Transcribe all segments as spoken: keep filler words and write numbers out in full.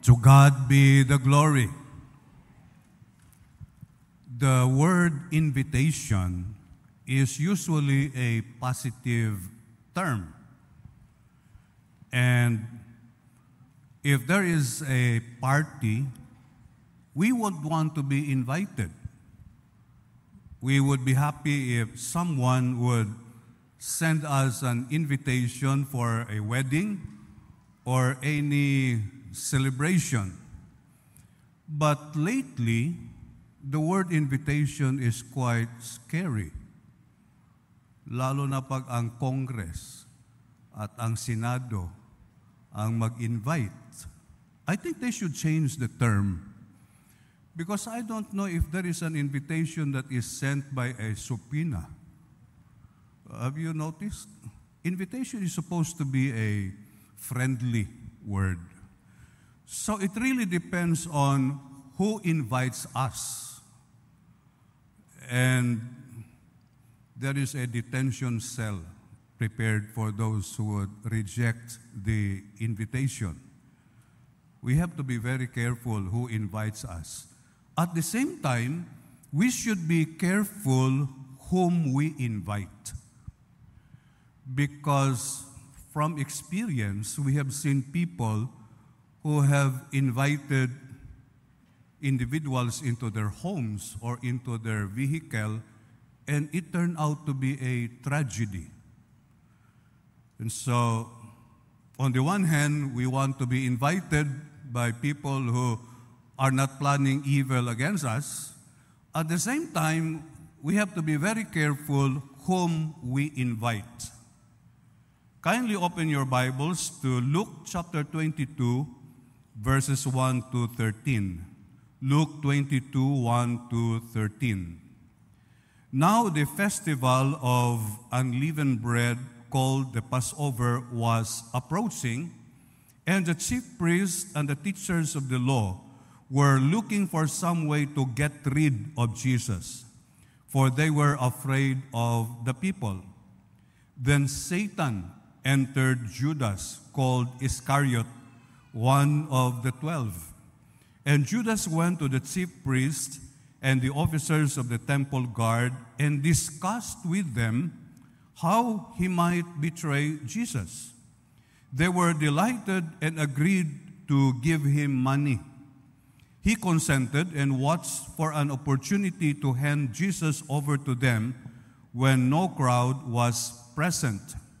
To God be the glory. The word invitation is usually a positive term. And if there is a party, we would want to be invited. We would be happy if someone would send us an invitation for a wedding or any celebration. But lately, the word invitation is quite scary. Lalo na pag ang Congress at ang Senado ang mag-invite. I think they should change the term because I don't know if there is an invitation that is sent by a subpoena. Have you noticed? Invitation is supposed to be a friendly word. So it really depends on who invites us. And there is a detention cell prepared for those who would reject the invitation. We have to be very careful who invites us. At the same time, we should be careful whom we invite. Because from experience, we have seen people who have invited individuals into their homes or into their vehicle, and it turned out to be a tragedy. And so, on the one hand, we want to be invited by people who are not planning evil against us. At the same time, we have to be very careful whom we invite. Kindly open your Bibles to Luke chapter twenty-two, verses one to thirteen. Luke twenty-two, one to thirteen. Now the festival of unleavened bread called the Passover was approaching, and the chief priests and the teachers of the law were looking for some way to get rid of Jesus, for they were afraid of the people. Then Satan entered Judas, called Iscariot, one of the twelve. And Judas went to the chief priests and the officers of the temple guard and discussed with them how he might betray Jesus. They were delighted and agreed to give him money. He consented and watched for an opportunity to hand Jesus over to them when no crowd was present.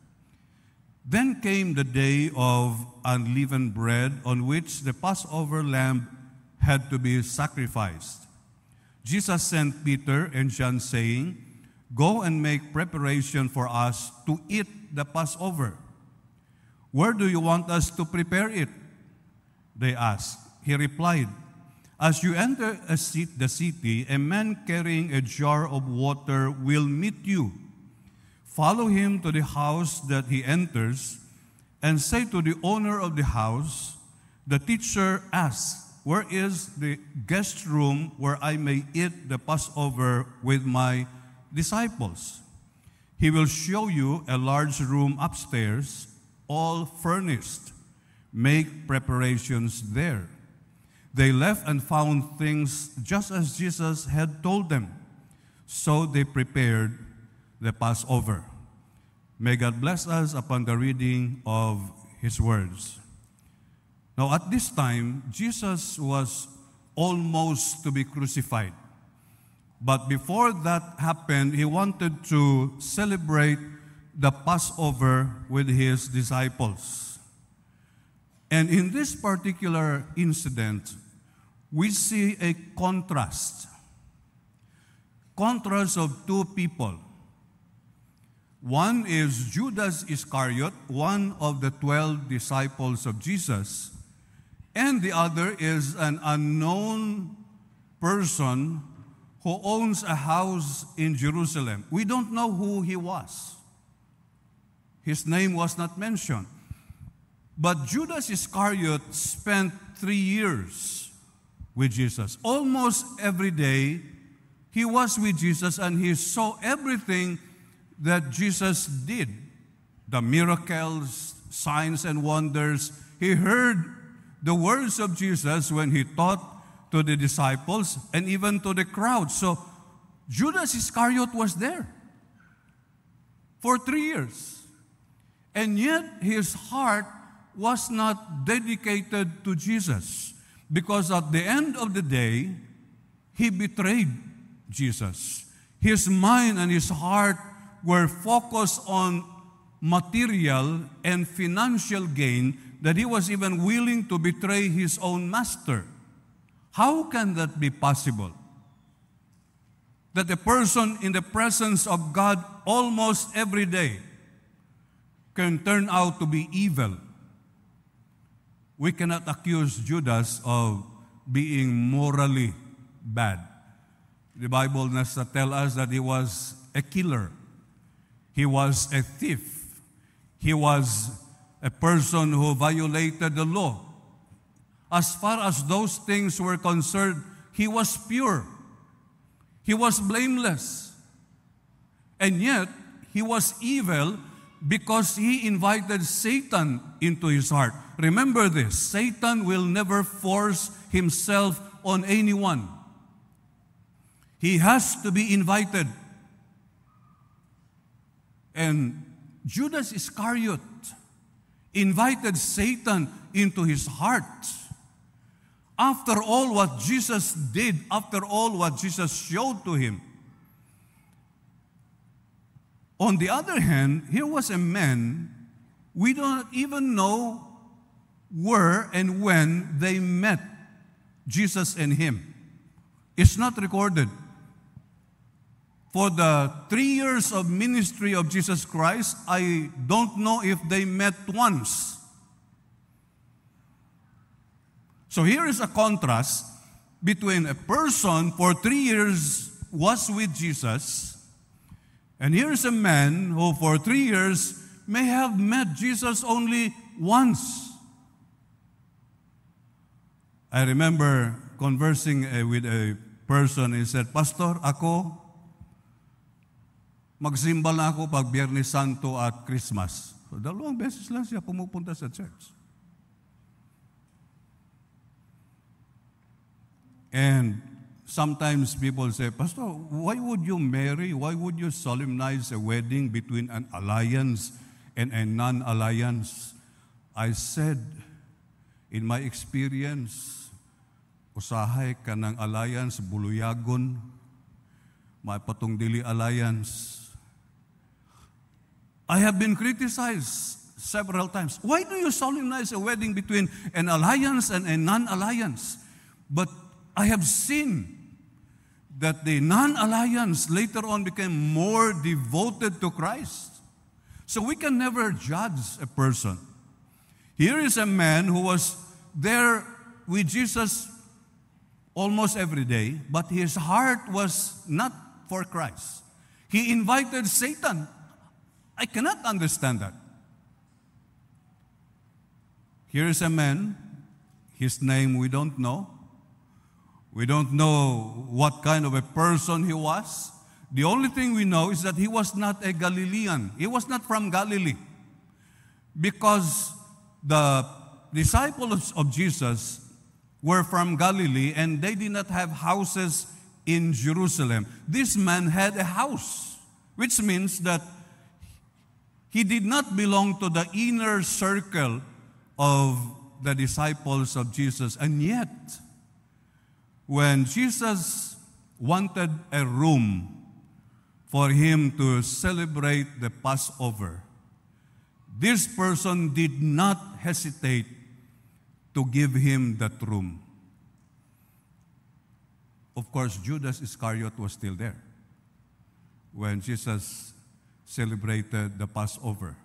Then came the day of unleavened bread on which the Passover lamb had to be sacrificed. Jesus sent Peter and John saying, "Go and make preparation for us to eat the Passover." "Where do you want us to prepare it?" they asked. He replied, "As you enter a seat, the city, a man carrying a jar of water will meet you. Follow him to the house that he enters, and say to the owner of the house, 'The teacher asks, where is the guest room where I may eat the Passover with my disciples?' He will show you a large room upstairs, all furnished. Make preparations there." They left and found things just as Jesus had told them. So they prepared the Passover. May God bless us upon the reading of His words. Now at this time, Jesus was almost to be crucified. But before that happened, He wanted to celebrate the Passover with His disciples. And in this particular incident, we see a contrast. Contrast of two people. One is Judas Iscariot, one of the twelve disciples of Jesus, and the other is an unknown person who owns a house in Jerusalem. We don't know who he was. His name was not mentioned. But Judas Iscariot spent three years with Jesus. Almost every day, he was with Jesus and he saw everything that Jesus did. The miracles, signs and wonders. He heard the words of Jesus when he taught to the disciples and even to the crowd. So Judas Iscariot was there for three years. And yet his heart was not dedicated to Jesus, because at the end of the day, he betrayed Jesus. His mind and his heart were focused on material and financial gain, that he was even willing to betray his own master. How can that be possible? That a person in the presence of God almost every day can turn out to be evil. We cannot accuse Judas of being morally bad. The Bible does not tell us that he was a killer. He was a thief. He was a person who violated the law. As far as those things were concerned, he was pure. He was blameless. And yet, he was evil because he invited Satan into his heart. Remember this, Satan will never force himself on anyone. He has to be invited. And Judas Iscariot invited Satan into his heart. After all what Jesus did, after all what Jesus showed to him. On the other hand, here was a man, we don't even know where and when they met, Jesus and him. It's not recorded. For the three years of ministry of Jesus Christ, I don't know if they met once. So here is a contrast between a person for three years was with Jesus, and here is a man who for three years may have met Jesus only once. I remember conversing uh, with a person. He said, "Pastor, ako, magsimbal na ako pag Biyernes Santo at Christmas." So, dalawang beses lang siya pumupunta sa church. And sometimes people say, "Pastor, why would you marry? Why would you solemnize a wedding between an alliance and a non-alliance?" I said, in my experience, usahay ka ng alliance, buluyagon, may patong dili alliance. I have been criticized several times. Why do you solemnize a wedding between an alliance and a non-alliance? But I have seen that the non-alliance later on became more devoted to Christ. So we can never judge a person. Here is a man who was there with Jesus almost every day, but his heart was not for Christ. He invited Satan. I cannot understand that. Here is a man, his name we don't know. We don't know what kind of a person he was. The only thing we know is that he was not a Galilean. He was not from Galilee. Because the disciples of Jesus were from Galilee and they did not have houses in Jerusalem. This man had a house, which means that he did not belong to the inner circle of the disciples of Jesus. And yet, when Jesus wanted a room for him to celebrate the Passover, this person did not hesitate to give him that room. Of course, Judas Iscariot was still there when Jesus celebrated the Passover.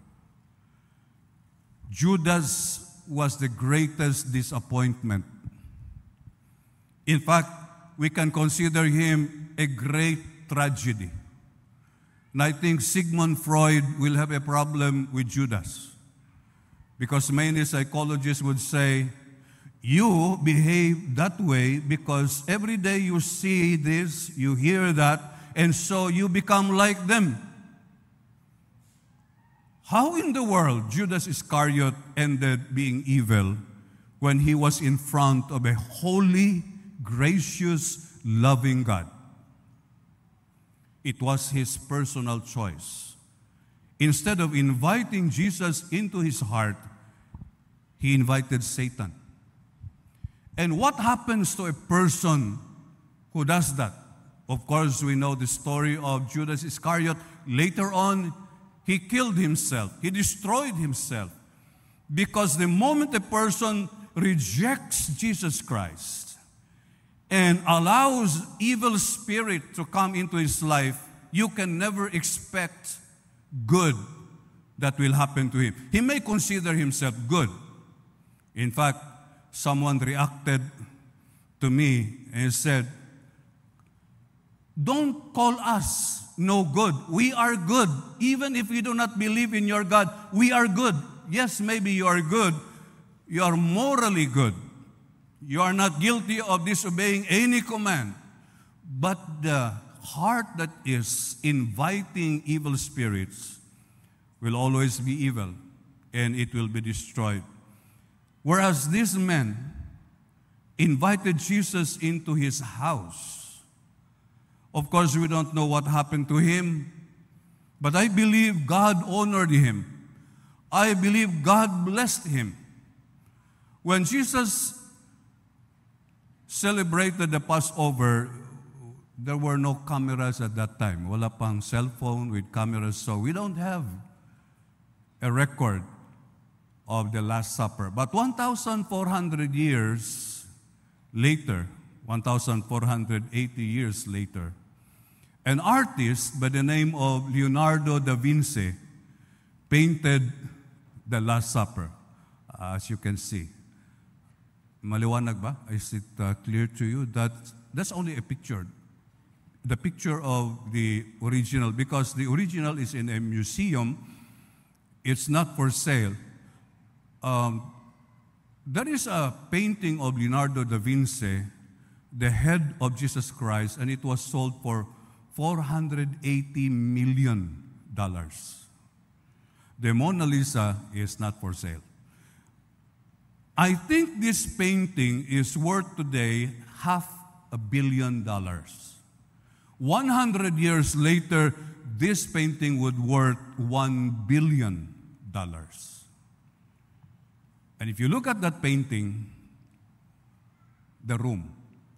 Judas was the greatest disappointment. In fact, we can consider him a great tragedy. And I think Sigmund Freud will have a problem with Judas, because many psychologists would say, you behave that way because every day you see this, you hear that, and so you become like them. How in the world Judas Iscariot ended being evil when he was in front of a holy, gracious, loving God. It was his personal choice. Instead of inviting Jesus into his heart, he invited Satan. And what happens to a person who does that? Of course, we know the story of Judas Iscariot. Later on, he killed himself. He destroyed himself. Because the moment a person rejects Jesus Christ and allows evil spirit to come into his life, you can never expect good that will happen to him. He may consider himself good. In fact, someone reacted to me and said, "Don't call us no good. We are good. Even if we do not believe in your God, we are good." Yes, maybe you are good. You are morally good. You are not guilty of disobeying any command. But the heart that is inviting evil spirits will always be evil, and it will be destroyed. Whereas this man invited Jesus into his house. Of course, we don't know what happened to him, but I believe God honored him. I believe God blessed him. When Jesus celebrated the Passover, there were no cameras at that time. Wala pang cell phone with cameras, so we don't have a record of the Last Supper. But one thousand four hundred years later, one thousand four hundred eighty years later, an artist by the name of Leonardo da Vinci painted the Last Supper, uh, as you can see. Maliwanag ba? Is it uh, clear to you? That that's only a picture. The picture of the original, because the original is in a museum. It's not for sale. Um, there is a painting of Leonardo da Vinci, the head of Jesus Christ, and it was sold for four hundred eighty million dollars. The Mona Lisa is not for sale. I think this painting is worth today half a billion dollars. one hundred years later, this painting would worth one billion dollars. And if you look at that painting, the room,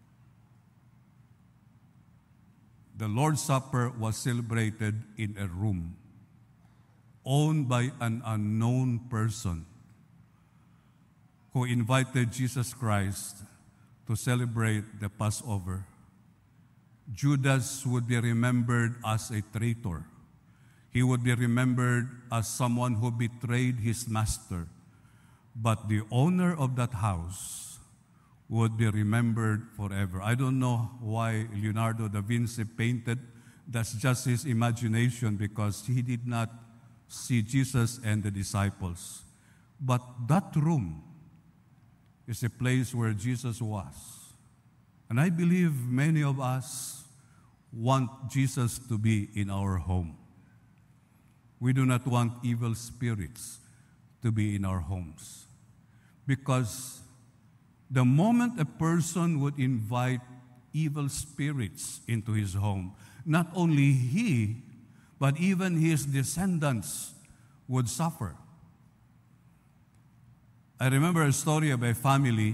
the Lord's Supper was celebrated in a room owned by an unknown person who invited Jesus Christ to celebrate the Passover. Judas would be remembered as a traitor. He would be remembered as someone who betrayed his master. But the owner of that house would be remembered forever. I don't know why Leonardo da Vinci painted. That's just his imagination, because he did not see Jesus and the disciples. But that room is a place where Jesus was. And I believe many of us want Jesus to be in our home. We do not want evil spirits to be in our homes. Because the moment a person would invite evil spirits into his home, not only he, but even his descendants would suffer. I remember a story of a family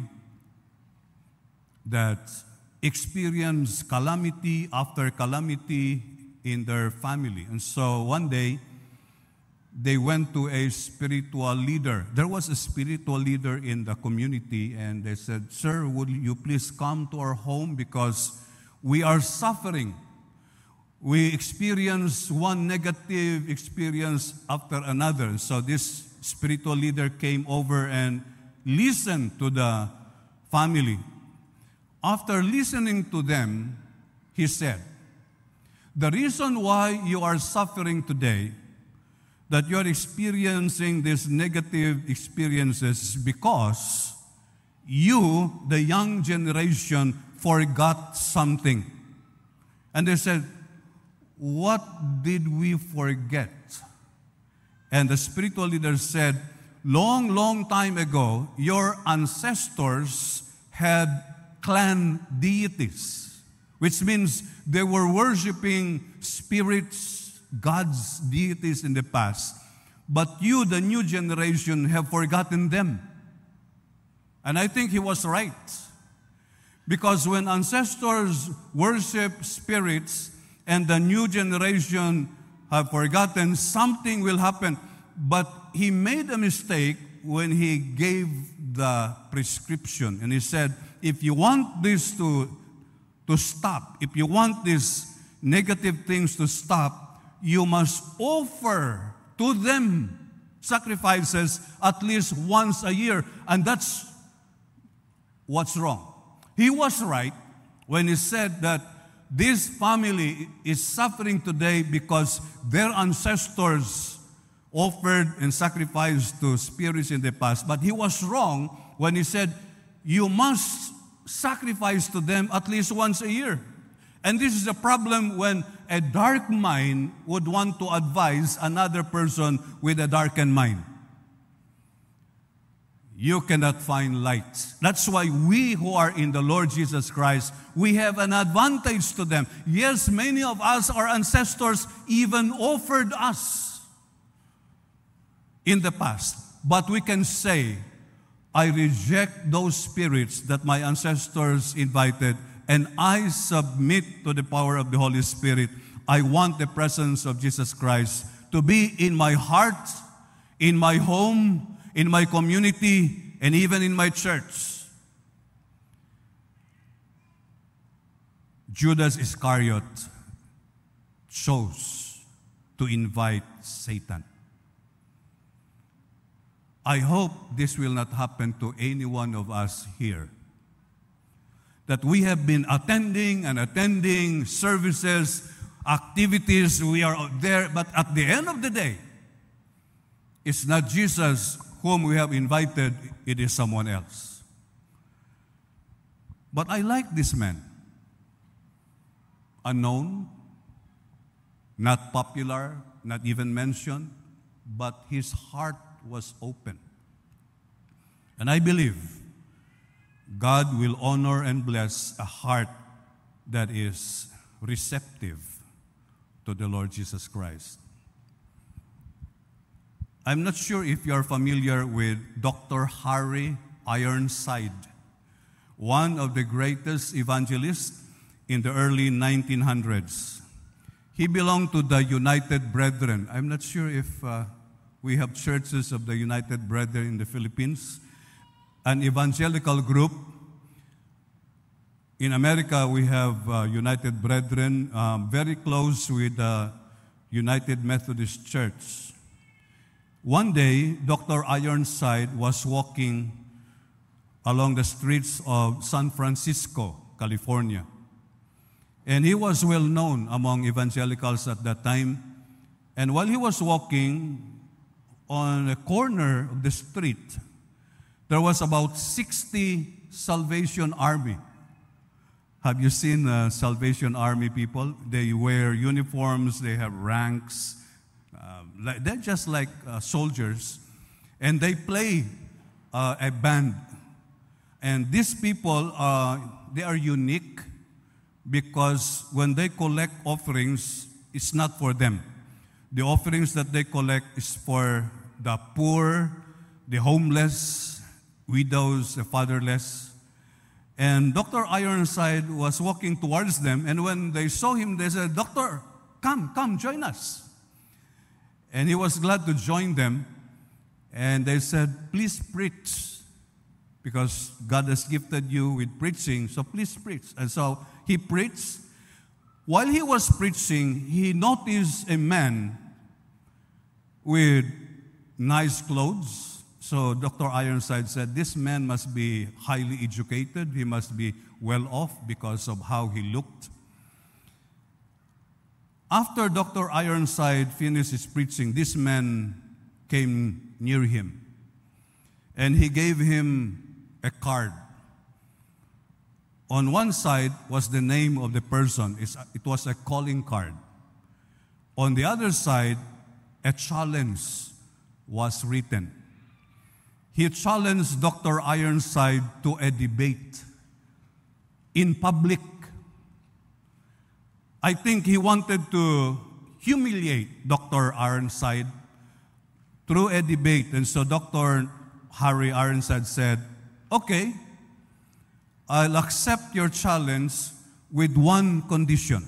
that experienced calamity after calamity in their family. And so one day, they went to a spiritual leader. There was a spiritual leader in the community, and they said, "Sir, would you please come to our home because we are suffering. We experience one negative experience after another." So this spiritual leader came over and listened to the family. After listening to them, he said, "The reason why you are suffering today, that you are experiencing these negative experiences, is because you, the young generation, forgot something." And they said, "What did we forget?" And the spiritual leader said, long, long time ago, your ancestors had clan deities, which means they were worshiping spirits, gods, deities in the past. But you, the new generation, have forgotten them. And I think he was right. Because when ancestors worship spirits and the new generation have forgotten, something will happen. But he made a mistake when he gave the prescription. And he said, if you want this to, to stop, if you want these negative things to stop, you must offer to them sacrifices at least once a year. And that's what's wrong. He was right when he said that this family is suffering today because their ancestors offered and sacrificed to spirits in the past. But he was wrong when he said, you must sacrifice to them at least once a year. And this is a problem when a dark mind would want to advise another person with a darkened mind. You cannot find light. That's why we who are in the Lord Jesus Christ, we have an advantage to them. Yes, many of us, our ancestors, even offered us in the past. But we can say, I reject those spirits that my ancestors invited, and I submit to the power of the Holy Spirit. I want the presence of Jesus Christ to be in my heart, in my home, in my community, and even in my church. Judas Iscariot chose to invite Satan. I hope this will not happen to any one of us here. That we have been attending and attending services, activities, we are there, but at the end of the day, it's not Jesus whom we have invited, it is someone else. But I like this man. Unknown, not popular, not even mentioned, but his heart was open. And I believe God will honor and bless a heart that is receptive to the Lord Jesus Christ. I'm not sure if you are familiar with Doctor Harry Ironside, one of the greatest evangelists in the early nineteen hundreds. He belonged to the United Brethren. I'm not sure if uh, we have churches of the United Brethren in the Philippines, an evangelical group. In America, we have uh, United Brethren, um, very close with the United Methodist Church. One day, Doctor Ironside was walking along the streets of San Francisco, California. And he was well known among evangelicals at that time. And while he was walking on a corner of the street, there was about sixty Salvation Army. Have you seen uh, Salvation Army people? They wear uniforms, they have ranks. Um, like, they're just like uh, soldiers. And they play uh, a band. And these people, uh, they are unique because when they collect offerings, it's not for them. The offerings that they collect is for the poor, the homeless, widows, the fatherless. And Doctor Ironside was walking towards them, and when they saw him, they said, "Doctor, come, come, join us." And he was glad to join them. And they said, "Please preach, because God has gifted you with preaching, so please preach." And so he preached. While he was preaching, he noticed a man with nice clothes. So Doctor Ironside said, "This man must be highly educated. He must be well off because of how he looked." After Doctor Ironside finished his preaching, this man came near him. And he gave him a card. On one side was the name of the person. It was a calling card. On the other side, a challenge was written. he challenged Doctor Ironside to a debate in public. I think he wanted to humiliate Doctor Ironside through a debate. And so Doctor Harry Ironside said, okay, I'll accept your challenge with one condition.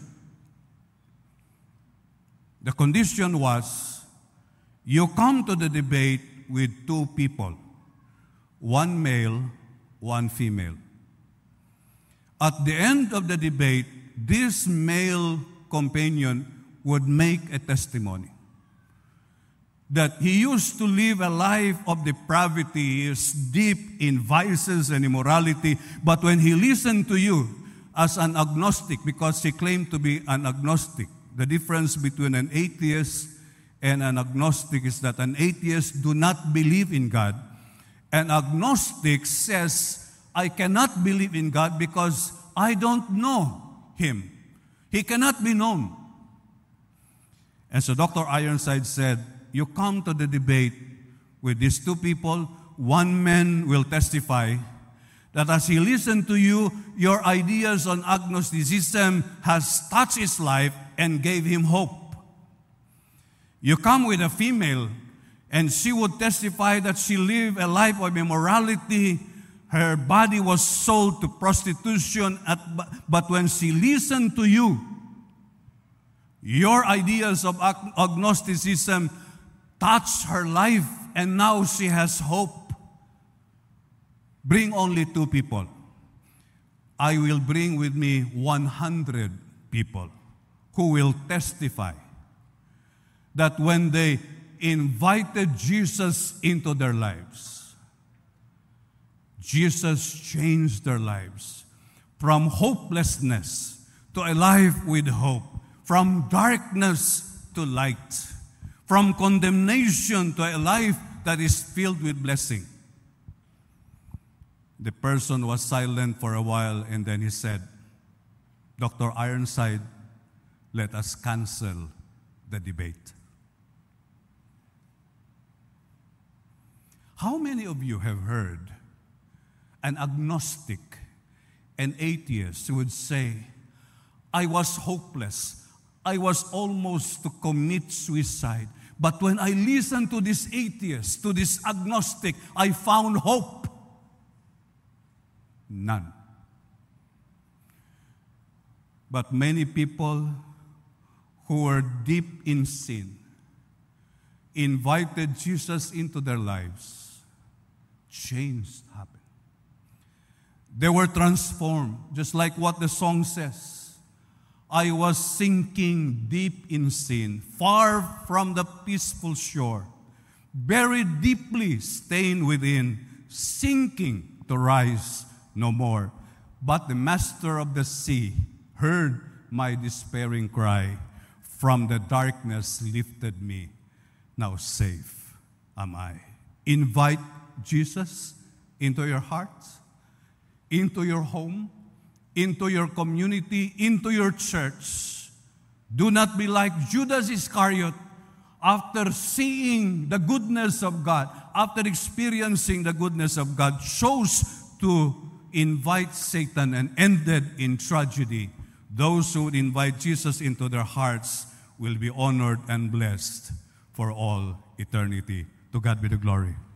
The condition was, you come to the debate with two people, one male, one female. At the end of the debate, this male companion would make a testimony that he used to live a life of depravity, he is deep in vices and immorality, but when he listened to you as an agnostic, because he claimed to be an agnostic, the difference between an atheist and an agnostic is that an atheist do not believe in God. An agnostic says, I cannot believe in God because I don't know Him. He cannot be known. And so Doctor Ironside said, you come to the debate with these two people, one man will testify that as he listened to you, your ideas on agnosticism has touched his life and gave him hope. You come with a female, and she would testify that she lived a life of immorality. Her body was sold to prostitution, at, but when she listened to you, your ideas of ag- agnosticism touched her life, and now she has hope. Bring only two people. I will bring with me one hundred people who will testify that when they invited Jesus into their lives, Jesus changed their lives from hopelessness to a life with hope, from darkness to light, from condemnation to a life that is filled with blessing. The person was silent for a while, and then he said, Doctor Ironside, let us cancel the debate. How many of you have heard an agnostic, an atheist who would say, I was hopeless. I was almost to commit suicide. But when I listened to this atheist, to this agnostic, I found hope. None. But many people who were deep in sin invited Jesus into their lives. Change happened. They were transformed, just like what the song says. I was sinking deep in sin, far from the peaceful shore, buried deeply, stained within, sinking to rise no more. But the master of the sea heard my despairing cry. From the darkness lifted me. Now safe am I. Invite Jesus into your hearts, into your home, into your community, into your church. Do not be like Judas Iscariot. After seeing the goodness of God, after experiencing the goodness of God, chose to invite Satan and ended in tragedy. Those who would invite Jesus into their hearts will be honored and blessed for all eternity. To God be the glory.